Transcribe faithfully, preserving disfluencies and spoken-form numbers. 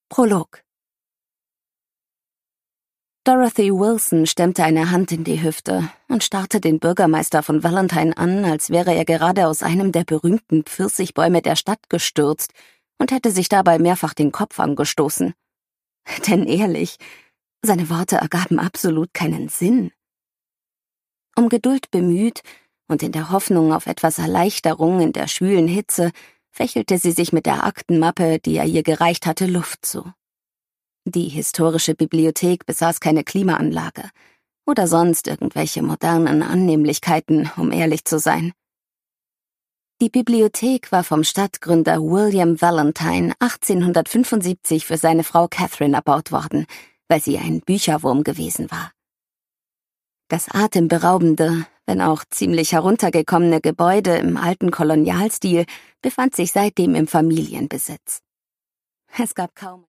Prolog. Dorothy Wilson stemmte eine Hand in die Hüfte und starrte den Bürgermeister von Valentine an, als wäre er gerade aus einem der berühmten Pfirsichbäume der Stadt gestürzt und hätte sich dabei mehrfach den Kopf angestoßen. Denn ehrlich, seine Worte ergaben absolut keinen Sinn. Um Geduld bemüht und in der Hoffnung auf etwas Erleichterung in der schwülen Hitze, fächelte sie sich mit der Aktenmappe, die er ihr gereicht hatte, Luft zu. Die historische Bibliothek besaß keine Klimaanlage oder sonst irgendwelche modernen Annehmlichkeiten, um ehrlich zu sein. Die Bibliothek war vom Stadtgründer William Valentine achtzehnhundertfünfundsiebzig für seine Frau Catherine erbaut worden, weil sie ein Bücherwurm gewesen war. Das atemberaubende, wenn auch ziemlich heruntergekommene Gebäude im alten Kolonialstil befand sich seitdem im Familienbesitz. Es gab kaum